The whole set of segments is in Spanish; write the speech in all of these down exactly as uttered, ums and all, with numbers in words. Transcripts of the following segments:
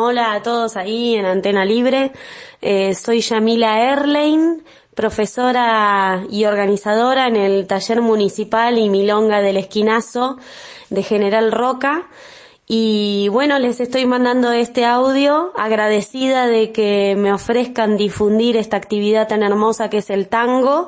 Hola a todos ahí en Antena Libre. Eh, soy Yamila Erlein, profesora y organizadora en el taller municipal y milonga del Esquinazo de General Roca. Y bueno, les estoy mandando este audio agradecida de que me ofrezcan difundir esta actividad tan hermosa que es el tango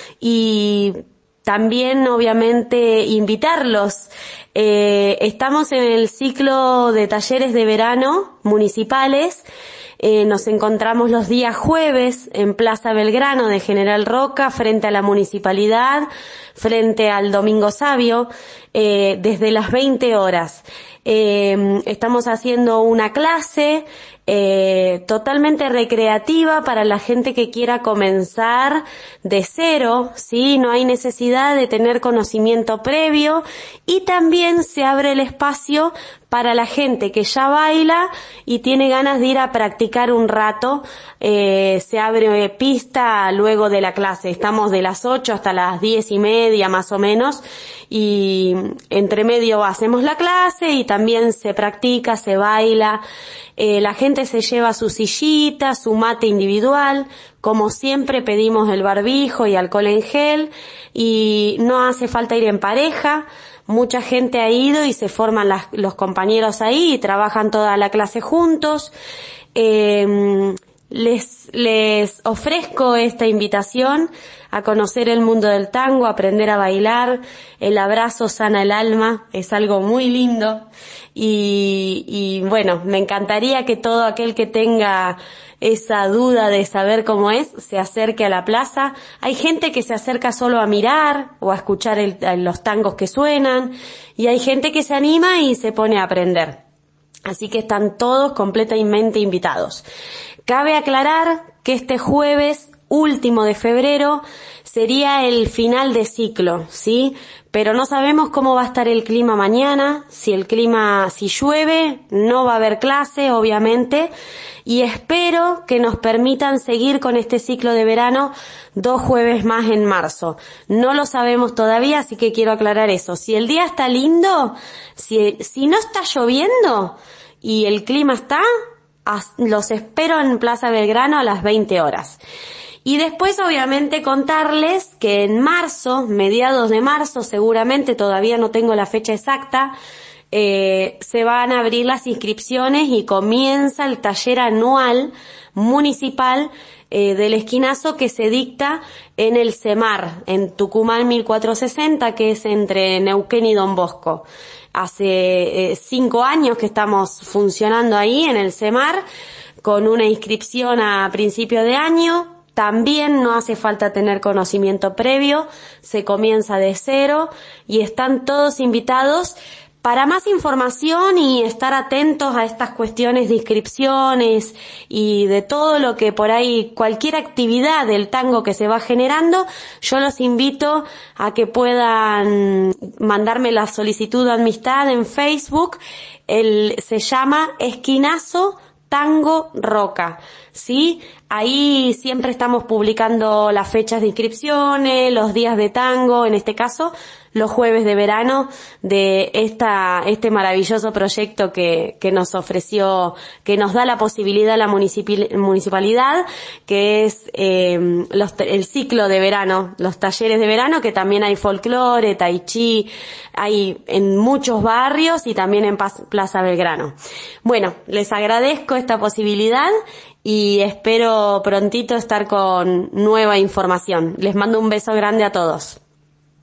y también obviamente invitarlos. Eh, estamos en el ciclo de talleres de verano municipales. Eh, nos encontramos los días jueves en Plaza Belgrano de General Roca, frente a la municipalidad, frente al Domingo Sabio, eh, desde las veinte horas. Eh, estamos haciendo una clase eh, totalmente recreativa para la gente que quiera comenzar de cero, ¿sí? No hay necesidad de tener conocimiento previo y también se abre el espacio para la gente que ya baila y tiene ganas de ir a practicar un rato. Eh, se abre pista luego de la clase. Estamos de las ocho hasta las diez y media más o menos y entre medio hacemos la clase y también se practica, se baila. Eh, la gente se lleva su sillita, su mate individual. Como siempre pedimos el barbijo y alcohol en gel y no hace falta ir en pareja. Mucha gente ha ido y se forman las, los compañeros ahí y trabajan toda la clase juntos. Eh, les, les ofrezco esta invitación a conocer el mundo del tango, a aprender a bailar. El abrazo sana el alma, es algo muy lindo. Y, y bueno, me encantaría que todo aquel que tenga esa duda de saber cómo es, se acerque a la plaza. Hay gente que se acerca solo a mirar o a escuchar el, los tangos que suenan y hay gente que se anima y se pone a aprender. Así que están todos completamente invitados. Cabe aclarar que este jueves último de febrero sería el final de ciclo, ¿sí? Pero no sabemos cómo va a estar el clima mañana. Si el clima, si llueve, no va a haber clase, obviamente. Y espero que nos permitan seguir con este ciclo de verano dos jueves más en marzo. No lo sabemos todavía, así que quiero aclarar eso. Si el día está lindo, si, si no está lloviendo y el clima está, los espero en Plaza Belgrano a las veinte horas. Y después obviamente contarles que en marzo, mediados de marzo, seguramente todavía no tengo la fecha exacta, eh, se van a abrir las inscripciones y comienza el taller anual municipal eh, del Esquinazo que se dicta en el CEMAR, en Tucumán mil cuatrocientos sesenta, que es entre Neuquén y Don Bosco. Hace eh, cinco años que estamos funcionando ahí en el CEMAR con una inscripción a principio de año. También no hace falta tener conocimiento previo, se comienza de cero y están todos invitados. Para más información y estar atentos a estas cuestiones de inscripciones y de todo lo que por ahí, cualquier actividad del tango que se va generando, yo los invito a que puedan mandarme la solicitud de amistad en Facebook. El, se llama Esquinazo Tango Roca, ¿sí? Ahí siempre estamos publicando las fechas de inscripciones, los días de tango, en este caso, los jueves de verano de esta, este maravilloso proyecto que, que nos ofreció, que nos da la posibilidad la municipalidad, que es, eh, los, el ciclo de verano, los talleres de verano, que también hay folclore, tai chi, hay en muchos barrios y también en Plaza Belgrano. Bueno, les agradezco esta posibilidad y espero prontito estar con nueva información. Les mando un beso grande a todos.